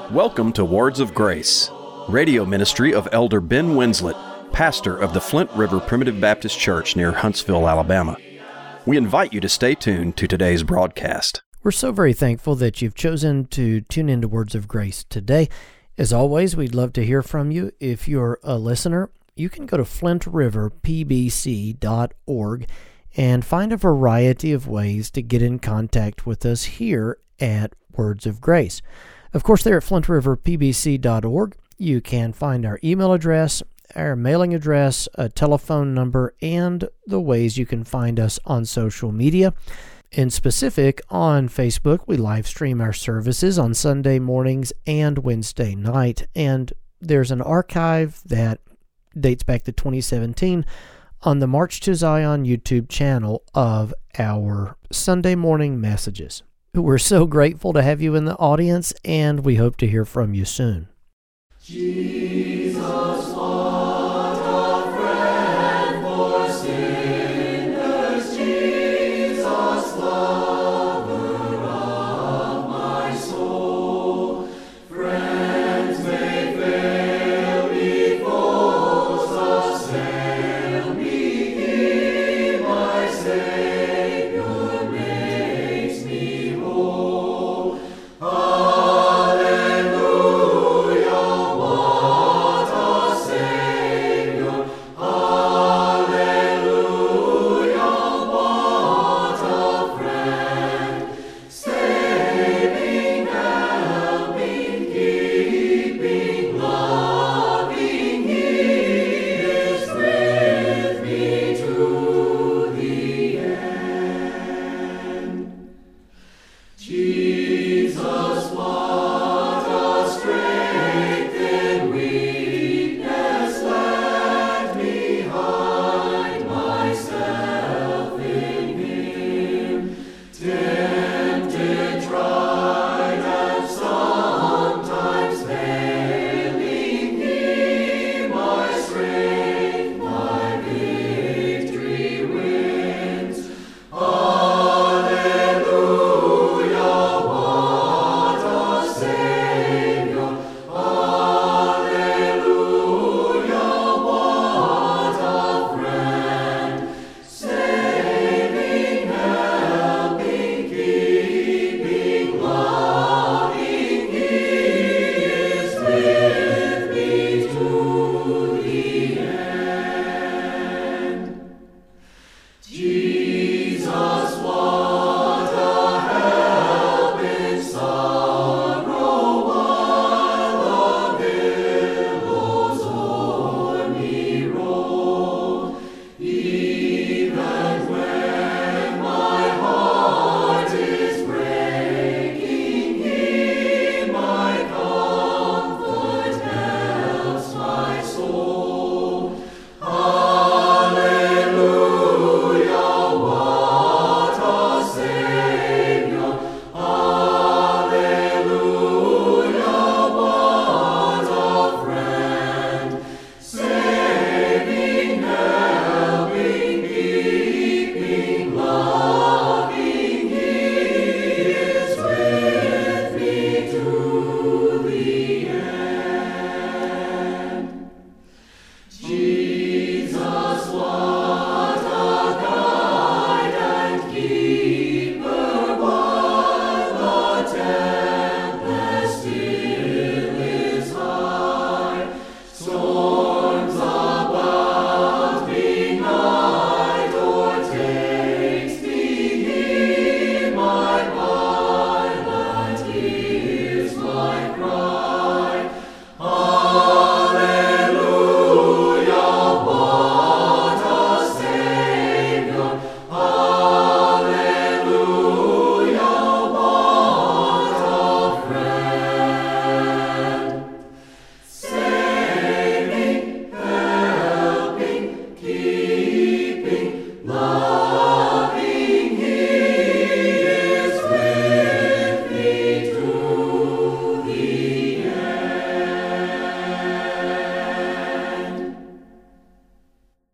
Welcome to Words of Grace, radio ministry of Elder Ben Winslet, pastor of the Flint River Primitive Baptist Church near Huntsville, Alabama. We invite you to stay tuned to today's broadcast. We're so very thankful that you've chosen to tune into Words of Grace today. As always, we'd love to hear from you. If you're a listener, you can go to flintriverpbc.org and find a variety of ways to get in contact with us here at Words of Grace. Of course, there at flintriverpbc.org, you can find our email address, our mailing address, a telephone number, and the ways you can find us on social media. In specific, on Facebook, we live stream our services on Sunday mornings and Wednesday night, and there's an archive that dates back to 2017 on the March to Zion YouTube channel of our Sunday morning messages. We're so grateful to have you in the audience, and we hope to hear from you soon. Jesus, what a friend for sinners, Jesus, lover of my soul. Friends may fail me, foes assail me, He, my Savior, makes me whole.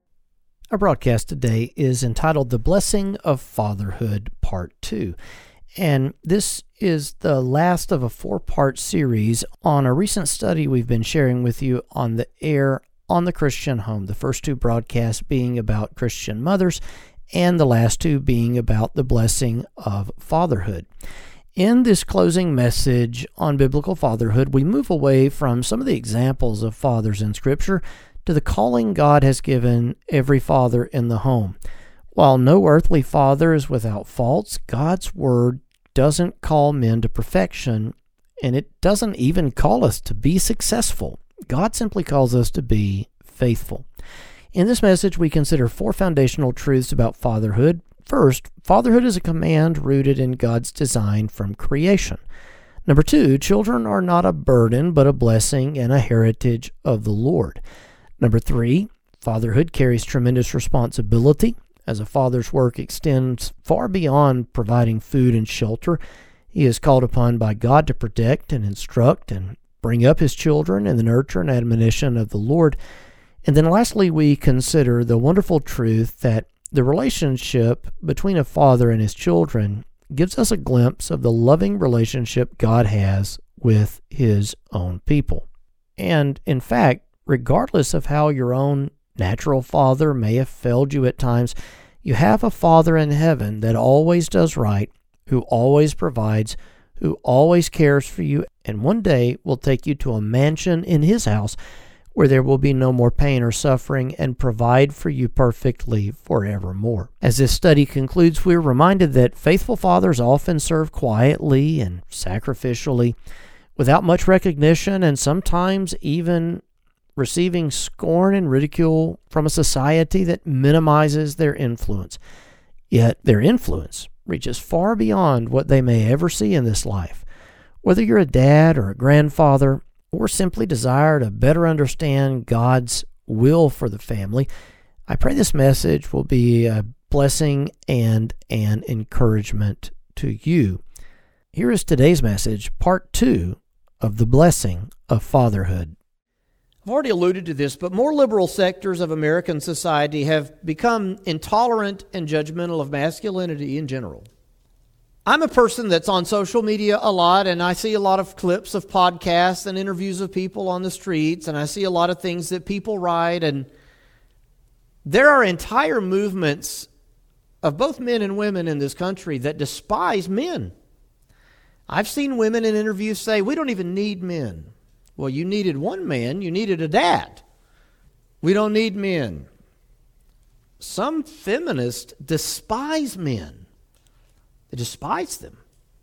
Our broadcast today is entitled The Blessing of Fatherhood, Part 2. And this is the last of a 4-part series on a recent study we've been sharing with you on the air on the Christian home. The first 2 broadcasts being about Christian mothers, and the last 2 being about the blessing of fatherhood. In this closing message on biblical fatherhood, we move away from some of the examples of fathers in Scripture to the calling God has given every father in the home. While no earthly father is without faults, God's Word doesn't call men to perfection, and it doesn't even call us to be successful. God simply calls us to be faithful. In this message, we consider 4 foundational truths about fatherhood. First, fatherhood is a command rooted in God's design from creation. Number 2, children are not a burden, but a blessing and a heritage of the Lord. Number 3, fatherhood carries tremendous responsibility. As a father's work extends far beyond providing food and shelter, he is called upon by God to protect and instruct and bring up his children in the nurture and admonition of the Lord. And then lastly, we consider the wonderful truth that the relationship between a father and his children gives us a glimpse of the loving relationship God has with his own people. And in fact, regardless of how your own natural father may have failed you at times, you have a Father in heaven that always does right, who always provides, who always cares for you, and one day will take you to a mansion in his house where there will be no more pain or suffering, and provide for you perfectly forevermore. As this study concludes, we're reminded that faithful fathers often serve quietly and sacrificially, without much recognition, and sometimes even receiving scorn and ridicule from a society that minimizes their influence. Yet their influence reaches far beyond what they may ever see in this life. Whether you're a dad or a grandfather, or simply desire to better understand God's will for the family, I pray this message will be a blessing and an encouragement to you. Here is today's message, part 2 of the blessing of fatherhood. I've already alluded to this, but more liberal sectors of American society have become intolerant and judgmental of masculinity in general. I'm a person that's on social media a lot, and I see a lot of clips of podcasts and interviews of people on the streets, and I see a lot of things that people write, and there are entire movements of both men and women in this country that despise men. I've seen women in interviews say, "We don't even need men." Well, you needed one man, you needed a dad. We don't need men. Some feminists despise men. They despise them.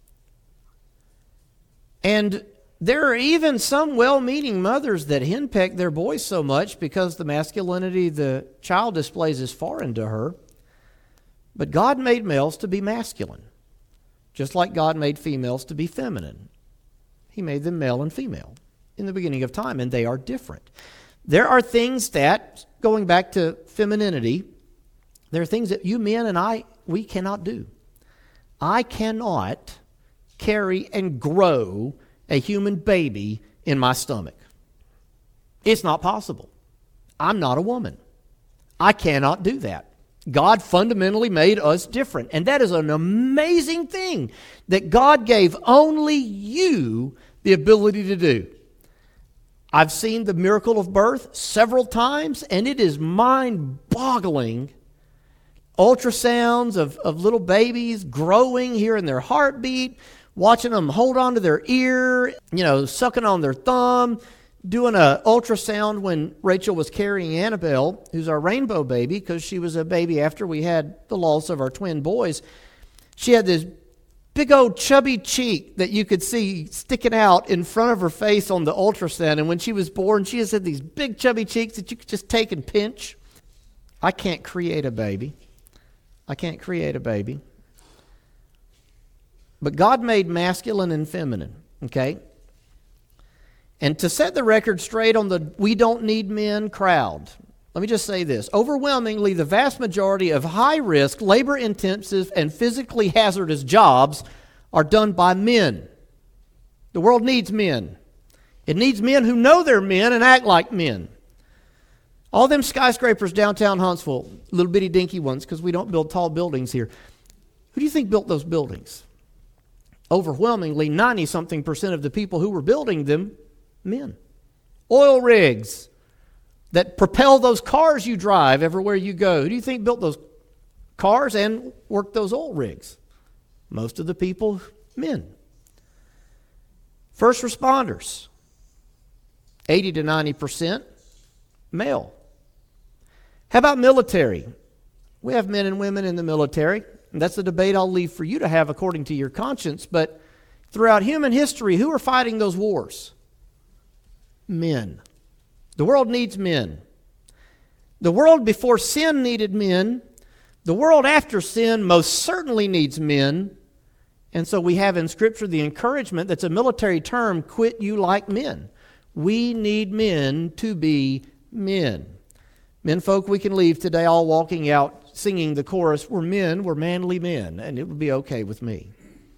And there are even some well-meaning mothers that henpeck their boys so much because the masculinity the child displays is foreign to her. But God made males to be masculine, just like God made females to be feminine. He made them male and female in the beginning of time, and they are different. There are things that, going back to femininity, there are things that you men and we cannot do. I cannot carry and grow a human baby in my stomach. It's not possible. I'm not a woman. I cannot do that. God fundamentally made us different, and that is an amazing thing that God gave only you the ability to do. I've seen the miracle of birth several times, and it is mind-boggling. Ultrasounds of little babies growing, hearing their heartbeat, watching them hold on to their ear, sucking on their thumb, doing an ultrasound when Rachel was carrying Annabelle, who's our rainbow baby, because she was a baby after we had the loss of our twin boys. She had this big old chubby cheek that you could see sticking out in front of her face on the ultrasound. And when she was born, she has had these big chubby cheeks that you could just take and pinch. I can't create a baby. But God made masculine and feminine, okay? And to set the record straight on the "we don't need men" crowd, let me just say this. Overwhelmingly, the vast majority of high-risk, labor-intensive, and physically hazardous jobs are done by men. The world needs men. It needs men who know they're men and act like men. All them skyscrapers downtown Huntsville, little bitty dinky ones, because we don't build tall buildings here. Who do you think built those buildings? Overwhelmingly, 90-something% of the people who were building them, men. Oil rigs that propel those cars you drive everywhere you go. Who do you think built those cars and worked those oil rigs? Most of the people, men. First responders, 80 to 90% male. How about military? We have men and women in the military. And that's a debate I'll leave for you to have according to your conscience. But throughout human history, who are fighting those wars? Men. The world needs men. The world before sin needed men. The world after sin most certainly needs men. And so we have in Scripture the encouragement that's a military term, quit you like men. We need men to be men. Men folk, we can leave today all walking out singing the chorus, we're men, we're manly men, and it would be okay with me.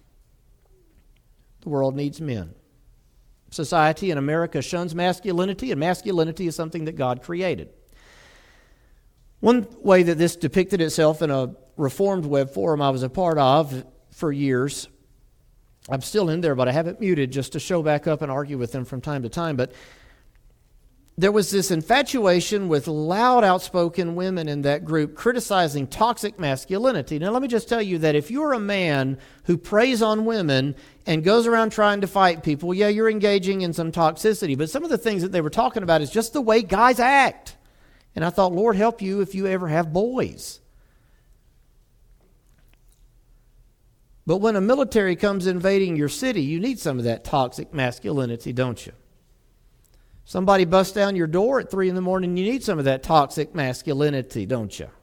The world needs men. Society in America shuns masculinity, and masculinity is something that God created. One way that this depicted itself in a Reformed web forum I was a part of for years, I'm still in there, but I have it muted just to show back up and argue with them from time to time, but there was this infatuation with loud, outspoken women in that group criticizing toxic masculinity. Now, let me just tell you that if you're a man who preys on women and goes around trying to fight people, yeah, you're engaging in some toxicity. But some of the things that they were talking about is just the way guys act. And I thought, Lord, help you if you ever have boys. But when a military comes invading your city, you need some of that toxic masculinity, don't you? Somebody busts down your door at 3 a.m, you need some of that toxic masculinity, don't you?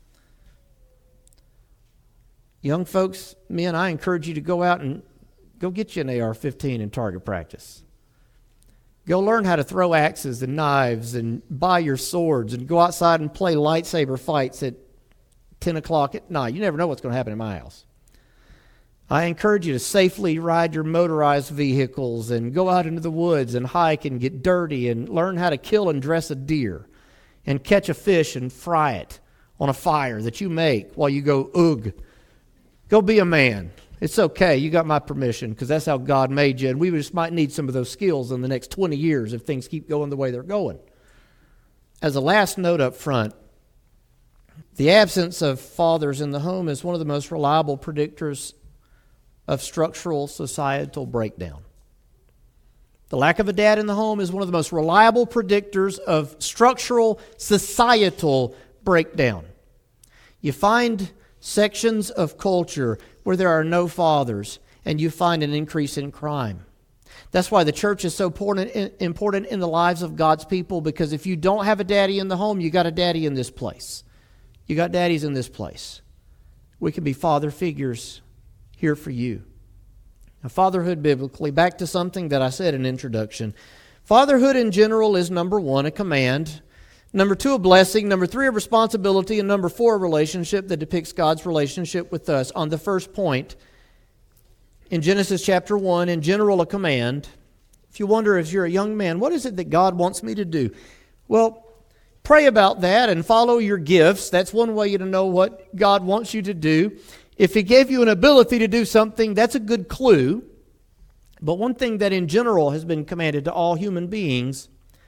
Young folks, men, I encourage you to go out and go get you an AR-15 in target practice. Go learn how to throw axes and knives and buy your swords and go outside and play lightsaber fights at 10 o'clock at night. You never know what's going to happen in my house. I encourage you to safely ride your motorized vehicles and go out into the woods and hike and get dirty and learn how to kill and dress a deer and catch a fish and fry it on a fire that you make while you go, ugh. Go be a man. It's okay. You got my permission because that's how God made you. And we just might need some of those skills in the next 20 years if things keep going the way they're going. As a last note up front, the absence of fathers in the home is one of the most reliable predictors of structural societal breakdown. The lack of a dad in the home is one of the most reliable predictors of structural societal breakdown. You find sections of culture where there are no fathers, and you find an increase in crime. That's why the church is so important in the lives of God's people, because if you don't have a daddy in the home, you got a daddy in this place. You got daddies in this place. We can be father figures here for you. Now, fatherhood biblically, back to something that I said in introduction. Fatherhood in general is, number 1, a command. Number 2, a blessing. Number 3, a responsibility. And number 4, a relationship that depicts God's relationship with us. On the first point, in Genesis chapter 1, in general, a command. If you wonder if you're a young man, what is it that God wants me to do? Well, pray about that and follow your gifts. That's one way to know what God wants you to do. If He gave you an ability to do something, that's a good clue. But one thing that in general has been commanded to all human beings,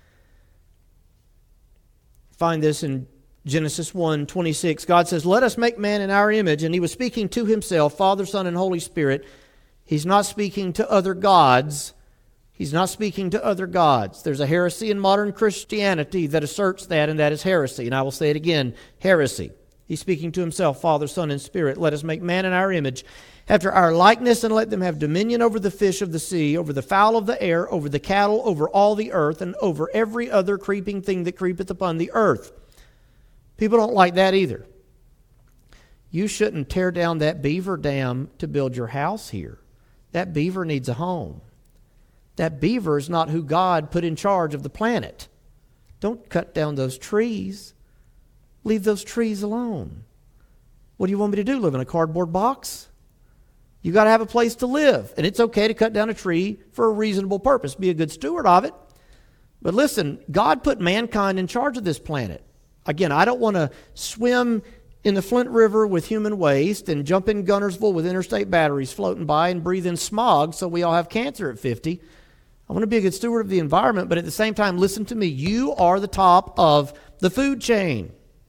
find this in Genesis 1:26. God says, let us make man in our image. And He was speaking to Himself, Father, Son, and Holy Spirit. He's not speaking to other gods. He's not speaking to other gods. There's a heresy in modern Christianity that asserts that, and that is heresy. And I will say it again, heresy. He's speaking to Himself, Father, Son, and Spirit. Let us make man in our image, after our likeness, and let them have dominion over the fish of the sea, over the fowl of the air, over the cattle, over all the earth, and over every other creeping thing that creepeth upon the earth. People don't like that either. You shouldn't tear down that beaver dam to build your house here. That beaver needs a home. That beaver is not who God put in charge of the planet. Don't cut down those trees. Leave those trees alone. What do you want me to do? Live in a cardboard box? You got to have a place to live. And it's okay to cut down a tree for a reasonable purpose. Be a good steward of it. But listen, God put mankind in charge of this planet. Again, I don't want to swim in the Flint River with human waste and jump in Gunnersville with interstate batteries floating by and breathe in smog so we all have cancer at 50. I want to be a good steward of the environment, but at the same time, listen to me. You are the top of the food chain.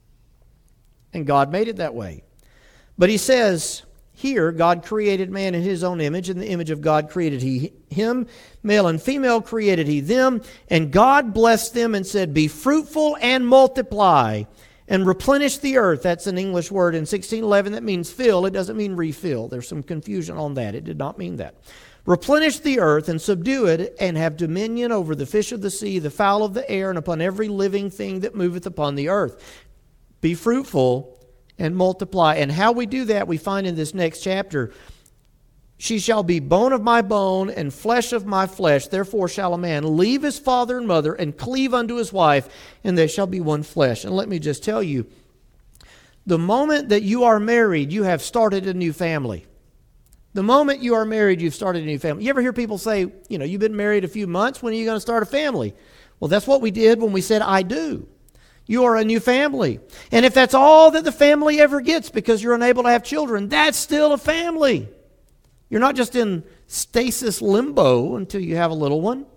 And God made it that way. But he says here, God created man in his own image. In the image of God created he him. Male and female created he them. And God blessed them and said, be fruitful and multiply and replenish the earth. That's an English word in 1611 that means fill. It doesn't mean refill. There's some confusion on that. It did not mean that. Replenish the earth and subdue it, and have dominion over the fish of the sea, the fowl of the air, and upon every living thing that moveth upon the earth. Be fruitful and multiply. And how we do that, we find in this next chapter. She shall be bone of my bone and flesh of my flesh. Therefore shall a man leave his father and mother and cleave unto his wife, and they shall be one flesh. And let me just tell you, the moment that you are married, you have started a new family. The moment you are married, you've started a new family. You ever hear people say, you've been married a few months, when are you going to start a family? Well, that's what we did when we said, I do. You are a new family. And if that's all that the family ever gets because you're unable to have children, that's still a family. You're not just in stasis limbo until you have a little one.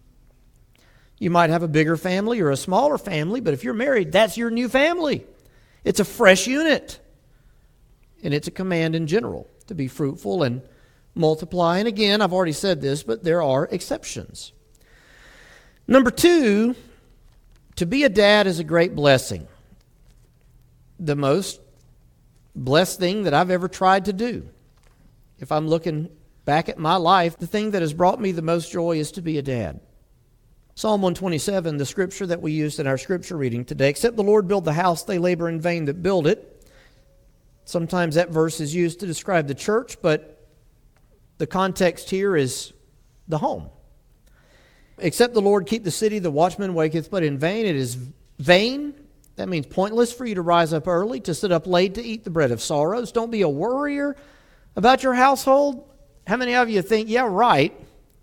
You might have a bigger family or a smaller family, but if you're married, that's your new family. It's a fresh unit. And it's a command in general to be fruitful and multiply. And again, I've already said this, but there are exceptions. Number 2, to be a dad is a great blessing. The most blessed thing that I've ever tried to do. If I'm looking back at my life, the thing that has brought me the most joy is to be a dad. Psalm 127, the scripture that we used in our scripture reading today, except the Lord build the house, they labor in vain that build it. Sometimes that verse is used to describe the church, but the context here is the home. Except the Lord keep the city, the watchman waketh, but in vain. It is vain. That means pointless for you to rise up early, to sit up late, to eat the bread of sorrows. Don't be a worrier about your household. How many of you think, yeah, right?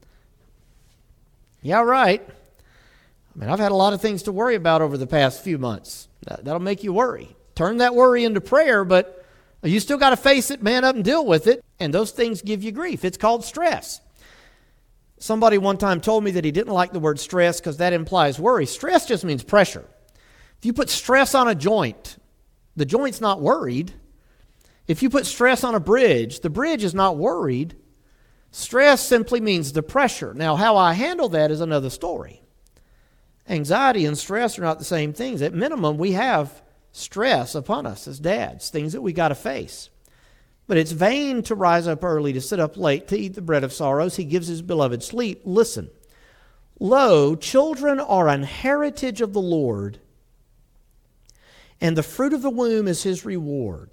Yeah, right. I mean, I've had a lot of things to worry about over the past few months. That'll make you worry. Turn that worry into prayer, but you still got to face it, man up, and deal with it. And those things give you grief. It's called stress. Somebody one time told me that he didn't like the word stress because that implies worry. Stress just means pressure. If you put stress on a joint, the joint's not worried. If you put stress on a bridge, the bridge is not worried. Stress simply means the pressure. Now, how I handle that is another story. Anxiety and stress are not the same things. At minimum, we have stress upon us as dads, things that we got to face. But it's vain to rise up early, to sit up late, to eat the bread of sorrows. He gives his beloved sleep. Listen, lo, children are an heritage of the Lord, and the fruit of the womb is his reward.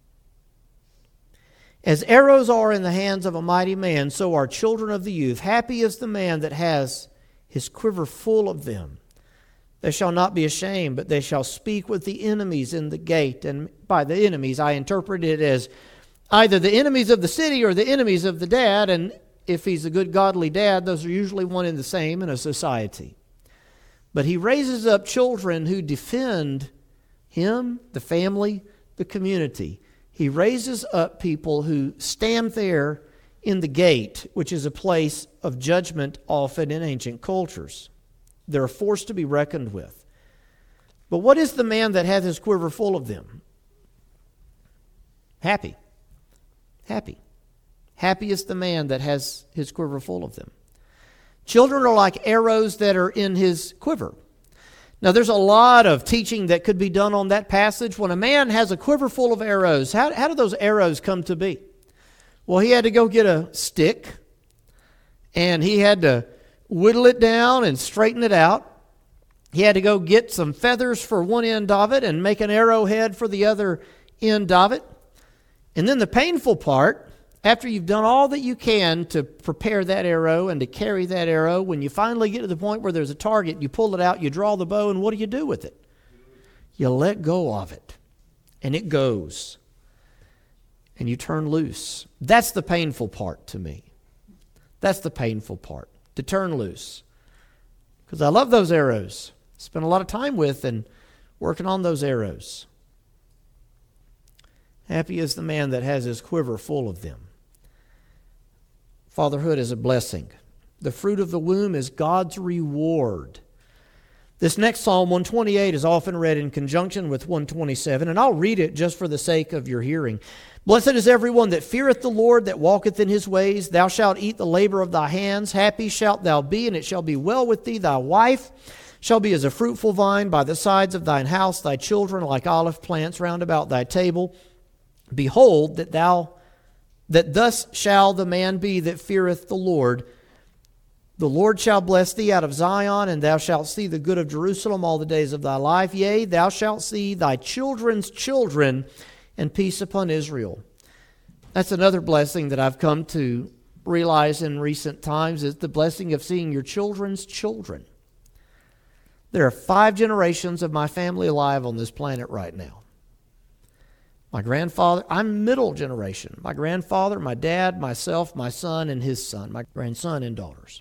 As arrows are in the hands of a mighty man, so are children of the youth. Happy is the man that has his quiver full of them. They shall not be ashamed, but they shall speak with the enemies in the gate. And by the enemies, I interpret it as either the enemies of the city or the enemies of the dad. And if he's a good, godly dad, those are usually one and the same in a society. But he raises up children who defend him, the family, the community. He raises up people who stand there in the gate, which is a place of judgment often in ancient cultures. They're a force to be reckoned with. But what is the man that hath his quiver full of them? Happy. Happy. Happy is the man that has his quiver full of them. Children are like arrows that are in his quiver. Now, there's a lot of teaching that could be done on that passage. When a man has a quiver full of arrows, how do those arrows come to be? Well, he had to go get a stick, and he had to whittle it down and straighten it out. He had to go get some feathers for one end of it and make an arrowhead for the other end of it. And then the painful part, after you've done all that you can to prepare that arrow and to carry that arrow, when you finally get to the point where there's a target, you pull it out, you draw the bow, and what do you do with it? You let go of it, and it goes. And you turn loose. That's the painful part to me. That's the painful part, to turn loose. Because I love those arrows. Spent a lot of time with and working on those arrows. Happy is the man that has his quiver full of them. Fatherhood is a blessing. The fruit of the womb is God's reward. This next Psalm 128 is often read in conjunction with 127, and I'll read it just for the sake of your hearing. Blessed is everyone that feareth the Lord, that walketh in his ways. Thou shalt eat the labor of thy hands. Happy shalt thou be, and it shall be well with thee. Thy wife shall be as a fruitful vine by the sides of thine house, thy children like olive plants round about thy table. Behold, that thus shall the man be that feareth the Lord. The Lord shall bless thee out of Zion, and thou shalt see the good of Jerusalem all the days of thy life. Yea, thou shalt see thy children's children, and peace upon Israel. That's another blessing that I've come to realize in recent times, is the blessing of seeing your children's children. There are 5 generations of my family alive on this planet right now. My grandfather, I'm middle generation. My grandfather, my dad, myself, my son, and his son, my grandson and daughters.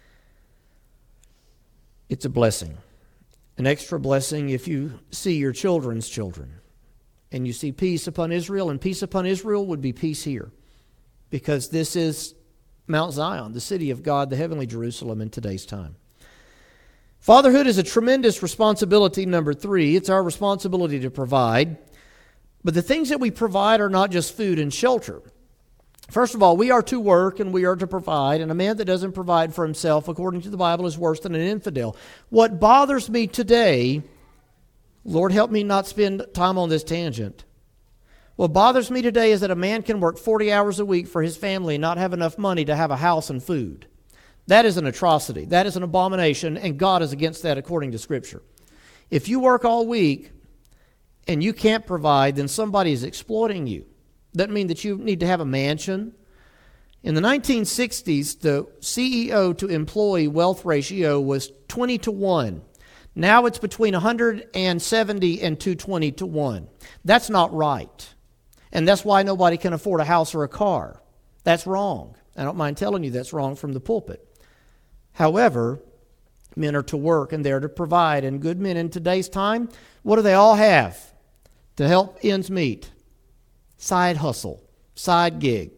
It's a blessing. An extra blessing if you see your children's children. And you see peace upon Israel, and peace upon Israel would be peace here. Because this is Mount Zion, the city of God, the heavenly Jerusalem in today's time. Fatherhood is a tremendous responsibility, number 3. It's our responsibility to provide. But the things that we provide are not just food and shelter. First of all, we are to work and we are to provide, and a man that doesn't provide for himself, according to the Bible, is worse than an infidel. What bothers me today, Lord help me not spend time on this tangent. What bothers me today is that a man can work 40 hours a week for his family and not have enough money to have a house and food. That is an atrocity. That is an abomination, and God is against that according to Scripture. If you work all week and you can't provide, then somebody is exploiting you. Doesn't mean that you need to have a mansion. In the 1960s, the CEO to employee wealth ratio was 20 to 1. Now it's between 170 and 220 to 1. That's not right. And that's why nobody can afford a house or a car. That's wrong. I don't mind telling you that's wrong from the pulpit. However, men are to work and they're to provide. And good men in today's time, what do they all have to help ends meet? Side hustle, side gig.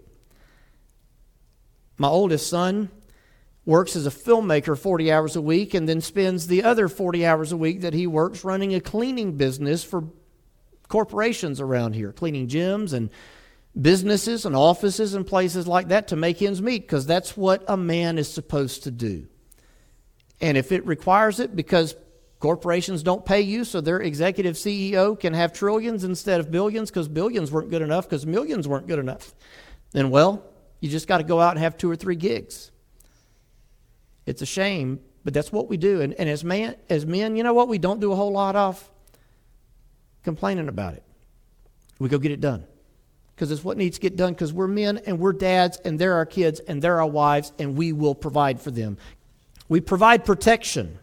My oldest son works as a filmmaker 40 hours a week and then spends the other 40 hours a week that he works running a cleaning business for corporations around here, cleaning gyms and businesses and offices and places like that to make ends meet, because that's what a man is supposed to do. And if it requires it because corporations don't pay you, so their executive CEO can have trillions instead of billions because billions weren't good enough because millions weren't good enough, then, well, you just got to go out and have 2 or 3 gigs. It's a shame, but that's what we do. And as men, you know what we don't do a whole lot of? Complaining about it. We go get it done. Because it's what needs to get done, because we're men and we're dads and they're our kids and they're our wives, and we will provide for them. We provide protection.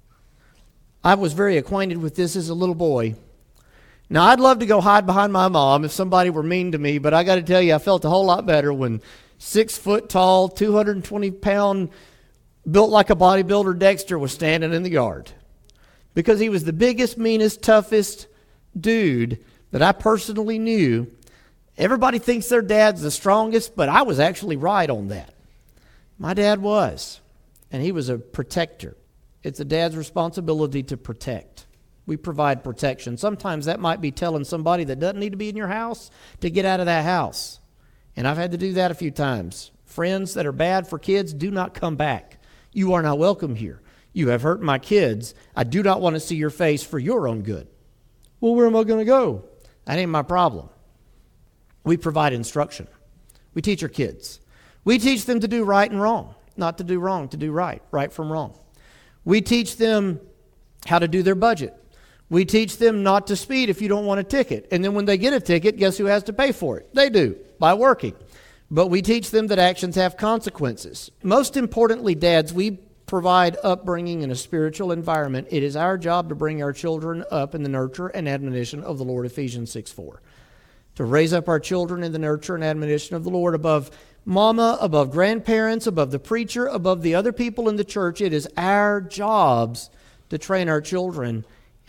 I was very acquainted with this as a little boy. Now, I'd love to go hide behind my mom if somebody were mean to me, but I got to tell you, I felt a whole lot better when 6 foot tall, 220-pound, built like a bodybuilder Dexter was standing in the yard. Because he was the biggest, meanest, toughest dude that I personally knew. Everybody thinks their dad's the strongest, but I was actually right on that. My dad was, and he was a protector. It's a dad's responsibility to protect. We provide protection. Sometimes that might be telling somebody that doesn't need to be in your house to get out of that house. And I've had to do that a few times. Friends that are bad for kids, do not come back. You are not welcome here. You have hurt my kids. I do not want to see your face for your own good. Well, where am I going to go? That ain't my problem. We provide instruction. We teach our kids. We teach them to do right and wrong, not to do wrong, to do right, right from wrong. We teach them how to do their budget. We teach them not to speed if you don't want a ticket. And then when they get a ticket, guess who has to pay for it? They do, by working. But we teach them that actions have consequences. Most importantly, dads, we provide upbringing in a spiritual environment. It is our job to bring our children up in the nurture and admonition of the Lord, Ephesians 6:4. To raise up our children in the nurture and admonition of the Lord above mama, above grandparents, above the preacher, above the other people in the church. It is our jobs to train our children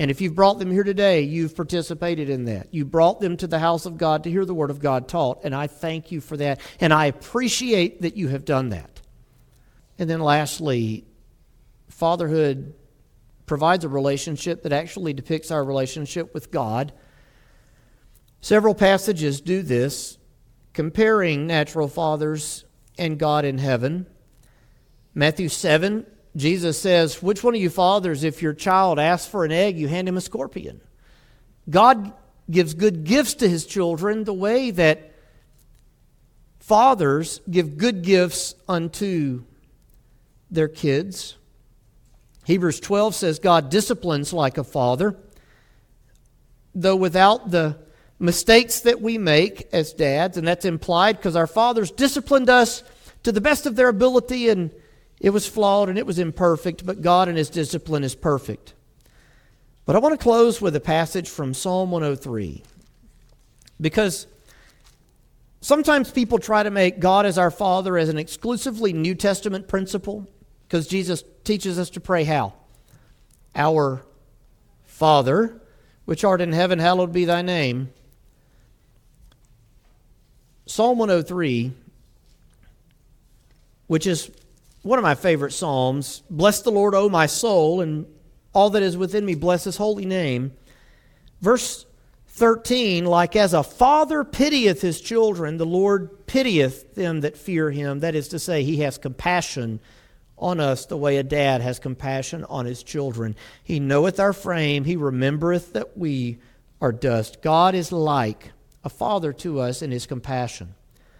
And if you've brought them here today, you've participated in that. You brought them to the house of God to hear the Word of God taught, and I thank you for that, and I appreciate that you have done that. And then lastly, fatherhood provides a relationship that actually depicts our relationship with God. Several passages do this, comparing natural fathers and God in heaven. Matthew 7, Jesus says, which one of you fathers, if your child asks for an egg, you hand him a scorpion? God gives good gifts to his children the way that fathers give good gifts unto their kids. Hebrews 12 says God disciplines like a father, though without the mistakes that we make as dads, and that's implied because our fathers disciplined us to the best of their ability, and it was flawed and it was imperfect, but God in His discipline is perfect. But I want to close with a passage from Psalm 103, because sometimes people try to make God as our Father as an exclusively New Testament principle, because Jesus teaches us to pray how? Our Father, which art in heaven, hallowed be thy name. Psalm 103, which is one of my favorite psalms. Bless the Lord, O my soul, and all that is within me, bless His holy name. Verse 13, like as a father pitieth his children, the Lord pitieth them that fear Him. That is to say, He has compassion on us the way a dad has compassion on his children. He knoweth our frame. He remembereth that we are dust. God is like a father to us in His compassion.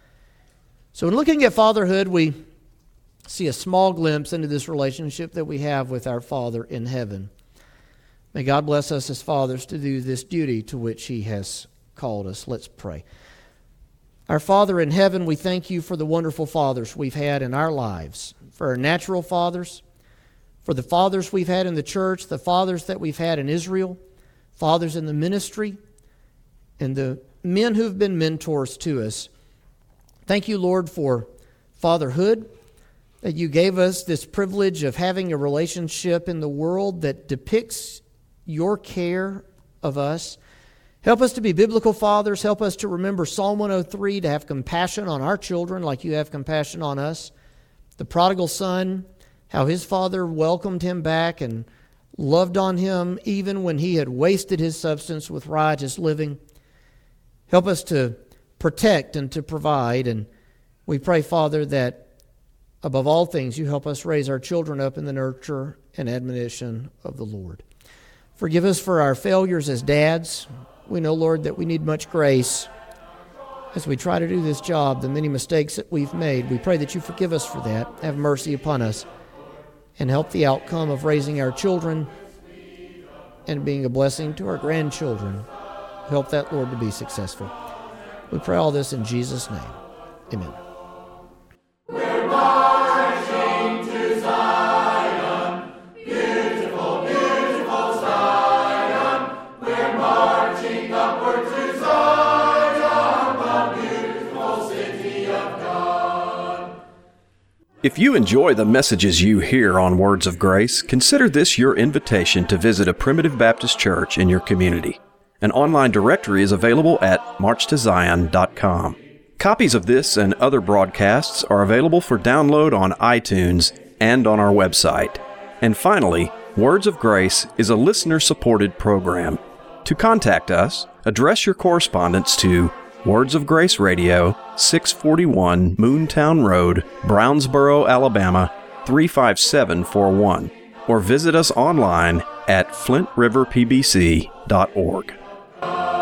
So in looking at fatherhood, we see a small glimpse into this relationship that we have with our Father in heaven. May God bless us as fathers to do this duty to which He has called us. Let's pray. Our Father in heaven, we thank You for the wonderful fathers we've had in our lives, for our natural fathers, for the fathers we've had in the church, the fathers that we've had in Israel, fathers in the ministry, and the men who've been mentors to us. Thank You, Lord, for fatherhood, that You gave us this privilege of having a relationship in the world that depicts Your care of us. Help us to be biblical fathers. Help us to remember Psalm 103, to have compassion on our children like You have compassion on us. The prodigal son, how his father welcomed him back and loved on him even when he had wasted his substance with riotous living. Help us to protect and to provide. And we pray, Father, that above all things, You help us raise our children up in the nurture and admonition of the Lord. Forgive us for our failures as dads. We know, Lord, that we need much grace as we try to do this job, the many mistakes that we've made. We pray that You forgive us for that. Have mercy upon us and help the outcome of raising our children and being a blessing to our grandchildren. Help that, Lord, to be successful. We pray all this in Jesus' name. Amen. We're marching to Zion, beautiful, beautiful Zion. We're marching upward to Zion, the beautiful city of God. If you enjoy the messages you hear on Words of Grace, consider this your invitation to visit a Primitive Baptist church in your community. An online directory is available at marchtozion.com. Copies of this and other broadcasts are available for download on iTunes and on our website. And finally, Words of Grace is a listener-supported program. To contact us, address your correspondence to Words of Grace Radio, 641 Moontown Road, Brownsboro, Alabama, 35741, or visit us online at flintriverpbc.org.